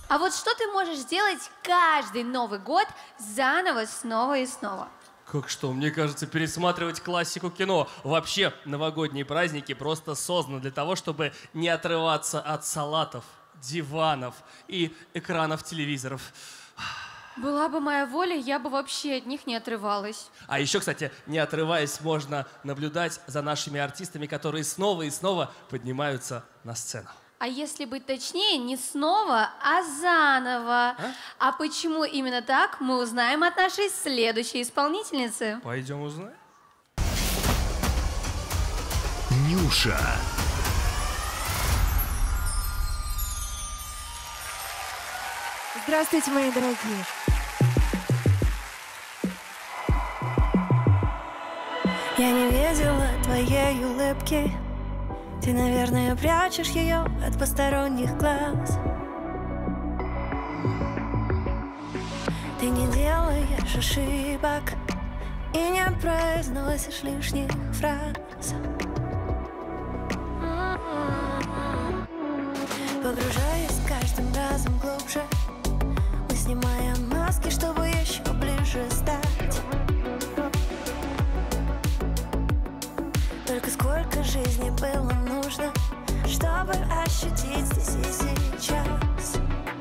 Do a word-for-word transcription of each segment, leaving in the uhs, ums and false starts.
А вот что ты можешь сделать каждый Новый год заново, снова и снова? Как что? Мне кажется, пересматривать классику кино. Вообще, новогодние праздники просто созданы для того, чтобы не отрываться от салатов, диванов и экранов телевизоров. Была бы моя воля, я бы вообще от них не отрывалась. А еще, кстати, не отрываясь, можно наблюдать за нашими артистами, которые снова и снова поднимаются на сцену. А если быть точнее, не снова, а заново. А? А почему именно так, мы узнаем от нашей следующей исполнительницы. Пойдем узнаем. Нюша. Здравствуйте, мои дорогие. Я не видела твоей улыбки. Ты, наверное, прячешь ее от посторонних глаз. Ты не делаешь ошибок и не произносишь лишних фраз. Погружаясь каждым разом глубже, мы снимаем маски, чтобы еще ближе стать. Только сколько жизни было нужно, чтобы ощутить здесь и сейчас.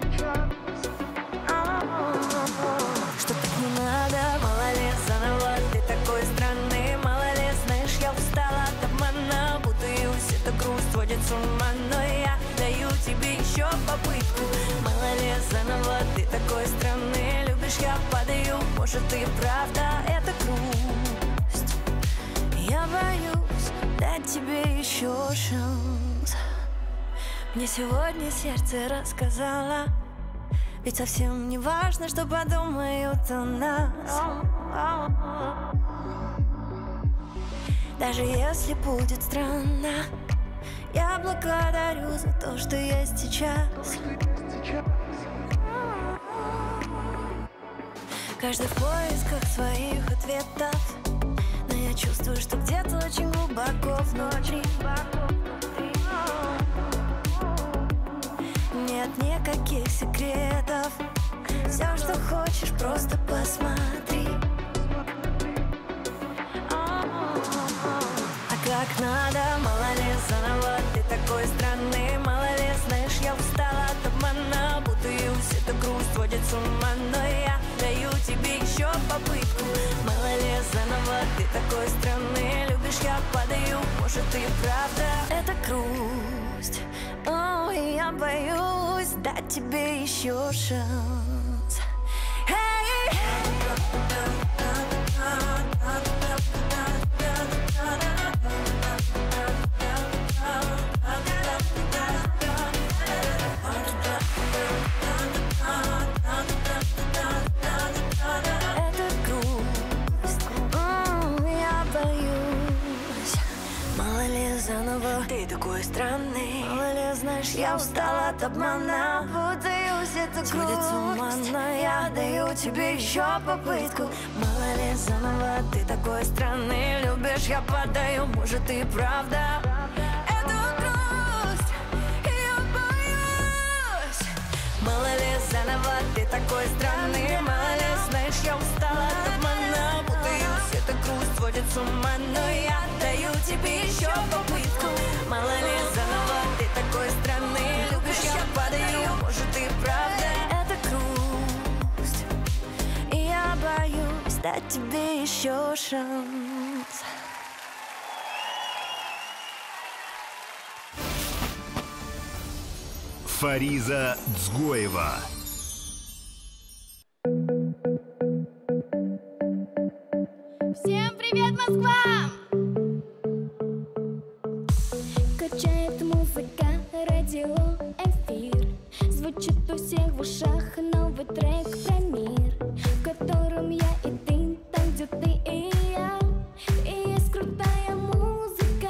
Что так не надо, мало ли заново. Ты такой странный, мало ли, знаешь, я устала от обмана. Путаюсь, эта грусть сводит с ума, но я даю тебе еще попытку. Мало ли заново, ты такой странный, любишь, я падаю. Может, и правда это грусть. Я боюсь дать тебе еще шанс. Мне сегодня сердце рассказала, ведь совсем не важно, что подумают о нас. Даже если будет странно, я благодарю за то, что есть сейчас. Каждый в поисках своих ответов, но я чувствую, что где-то очень глубоко внутри нет никаких секретов. Все, что хочешь, просто посмотри. А как надо, мало ли заново. Ты такой странный, мало ли, знаешь, я устала от обмана. Путаюсь, эта грусть сводит с ума, но я даю тебе еще попытку. Мало ли заново, ты такой странный, любишь, я падаю. Может, и правда это грусть. О, я боюсь дать тебе еще шанс. Hey! Это грусть. О, я боюсь. Мало ли заново, ты такой странный. Мало ли, знаешь, я устала от обмана. Путаюсь, это грусть. Сводит с ума, но я даю тебе еще попытку. Мало ли заново, ты такой странный, любишь, я падаю. Может, и правда это грусть. Я боюсь. Мало ли заново, ты такой странный. Мало ли, знаешь, я устала от обмана. Путаюсь, это грусть сводит с ума, но я даю тебе еще попытку. Мало ли заново, ты такой странный, любишь, я падаю. Может, и правда это грусть. И я боюсь дать тебе еще шанс. Фариза Дзгоева. Всем привет, Москва! Качает музыка, радио, эфир. Звучит у всех в ушах новый трек про мир, в котором я и ты, там, где ты и я. И есть крутая музыка.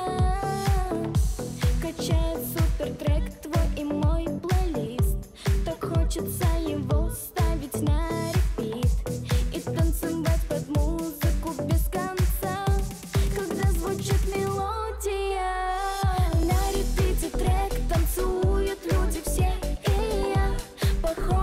Качает супер трек твой и мой плейлист. Так хочется его ставить на репит и танцевать под музыку без конца, когда звучит мелодия. На репите трек танцуют люди все, и я похож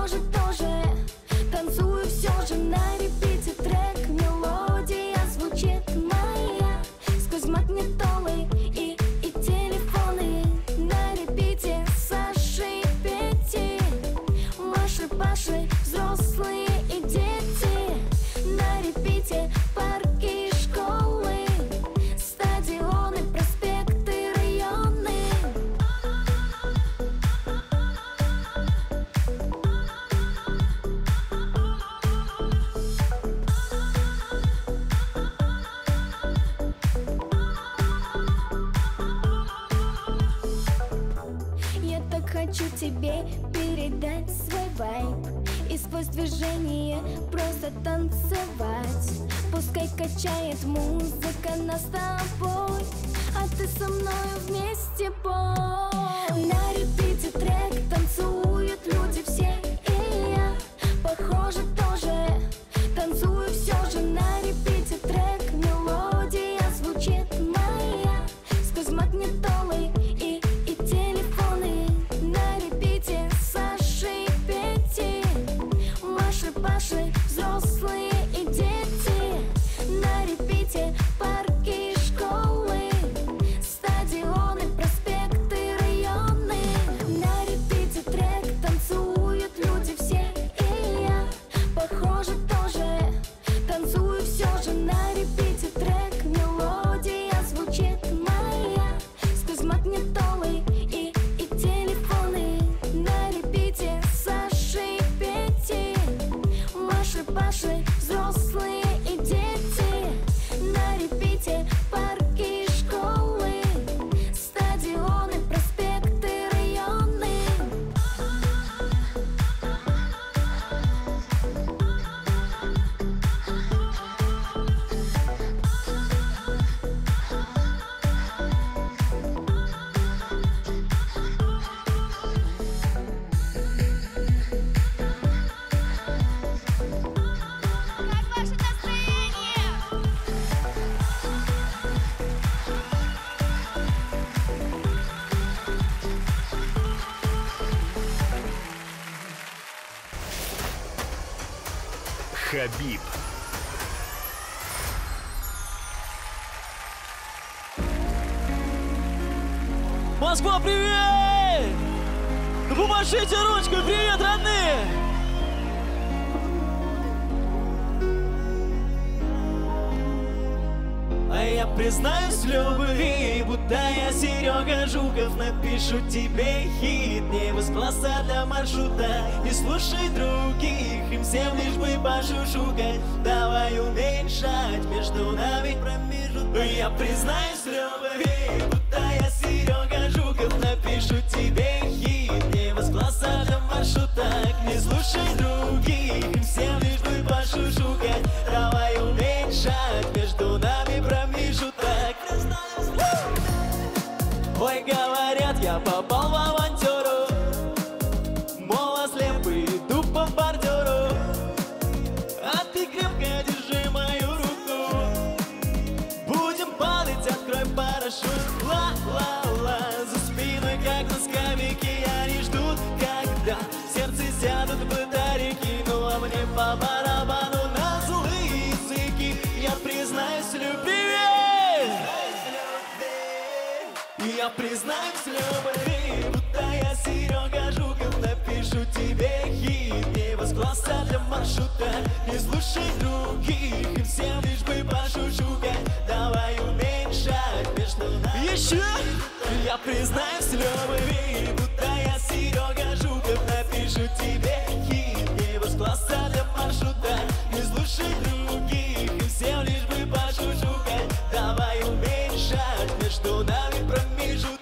хочу тебе передать свой вайб и сквозь движение просто танцевать. Пускай качает музыка нас с тобой, а ты со мною вместе пой. На репите трек танцуют люди все, и я, похоже, тоже танцую все же. На репите трек, мелодия звучит моя сквозь магнитолы и, и телефоны. На репите Саши и Пети, Маши, Паши, взрослые и дети. На репите парки и школы, стадионы, проспекты, районы. На репите трек танцуют люди все, и я, похоже, тоже танцую все же. На репите трек, мелодия звучит моя сквозь магнитолы и, и телефоны. На репите Саши и Пети, Маши, Паши, взрослые и дети. На репите парки и школы, стадионы, проспекты, районы. Как ваше настроение? Хабиб. Москва, привет! Ну помашите ручкой, привет, родные! А я признаюсь в любви, будто я Серега Жуков. Напишу тебе хит, не из класса для маршрута. Не слушай других, им всем лишь бы пошушукать. Давай уменьшать между нами промежуток. Я признаюсь в любви, будто я Серега Жуков. Напишу тебе хит, не из класса для маршрута. Не слушай других, им всем лишь бы пошушукать. Давай уменьшать между нами промежуток. Ой, говорят, я попал в авантюру, мол, ослепый, иду по бордюру, а ты крепко держи мою руку. Будем падать, открой парашют. Ла-ла-ла, за спиной, как на скамейке, они ждут, когда в сердце сядут батарейки. Ну а мне по барабану на злые языки. Я признаюсь в любви. Я признаюсь в любви, будто я Серега Жуков. Напишу тебе хит, не из класса для маршрута. Не слушай других, и всем лишь бы пошушукать. Давай уменьшать между нами. Еще! Я признаюсь в любви, будто я Серега Жуков. Напишу тебе хит, не из класса для маршрута. Не слушай других, и всем лишь бы пошушукать. Давай уменьшать между нами промежуток.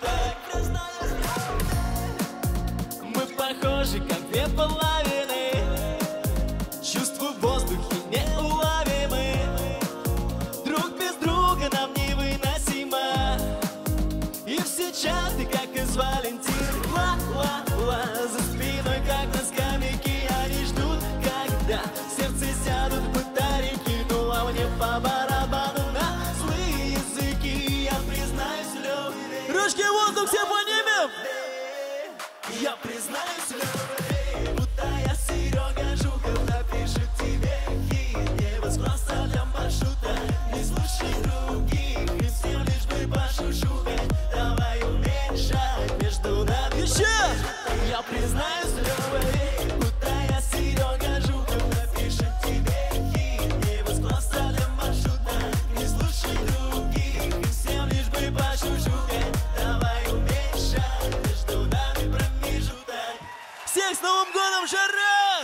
Мы похожи, как две половины, чувства в воздухе неуловимы. Друг без друга нам невыносимо, и все чаты, как из Валентин. Ла-ла-ла, за спиной, как на скамейке, они ждут, когда в сердце сядут батарейки. Ну а мне по барабану на злые языки. Я признаюсь в любви. Ручки в воздух, все поднимем! Я признаюсь в любви, будто я Серега Жуков. Напишу тебе хит, не из класса для маршрута. Не слушай других, и всем лишь бы пошушукать. Давай уменьшать между нами. Еще! Я признаюсь в любви, будто я Серега Жуков. Напишу тебе хит, не из класса для маршрута. Не слушай других, и всем лишь бы пошушукать. Давай уменьшать между нами промежуток. Всех с Новым годом, жара!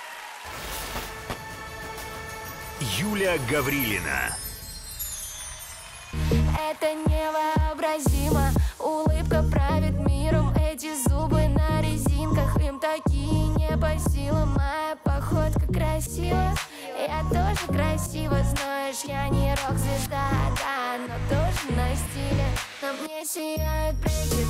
Юля Гаврилина. Это невообразимо. Улыбка правит миром, эти зубы на ресницах. сияют, прикрывают.